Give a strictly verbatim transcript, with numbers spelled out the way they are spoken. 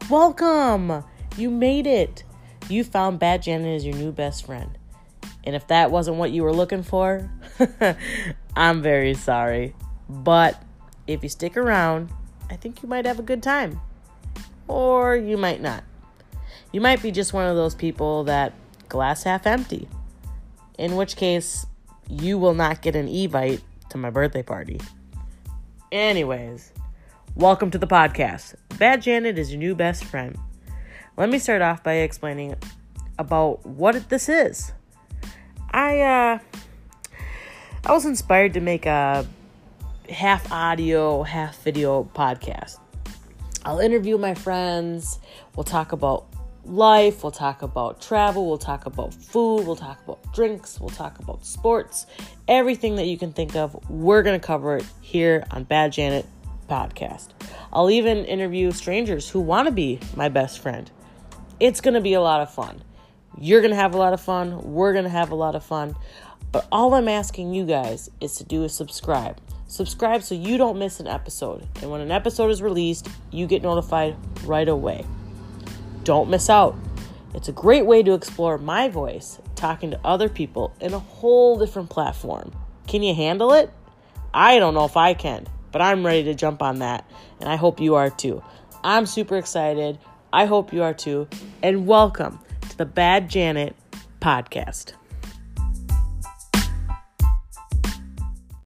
welcome. You made it. You found Bad Janet as your new best friend. And if that wasn't what you were looking for, I'm very sorry. But if you stick around, I think you might have a good time. Or you might not. You might be just one of those people that glass half empty. In which case, you will not get an Evite to my birthday party. Anyways, welcome to the podcast. Bad Janet is your new best friend. Let me start off by explaining about what this is. I uh, I was inspired to make a half audio, half video podcast. I'll interview my friends. We'll talk about life. We'll talk about travel. We'll talk about food. We'll talk about drinks. We'll talk about sports. Everything that you can think of, we're going to cover it here on Bad Janet Podcast. I'll even interview strangers who want to be my best friend. It's going to be a lot of fun. You're going to have a lot of fun. We're going to have a lot of fun. But all I'm asking you guys is to do is subscribe. Subscribe so you don't miss an episode. And when an episode is released, you get notified right away. Don't miss out. It's a great way to explore my voice, talking to other people in a whole different platform. Can you handle it? I don't know if I can, but I'm ready to jump on that. And I hope you are too. I'm super excited. I hope you are too. And welcome to the Bad Janet Podcast.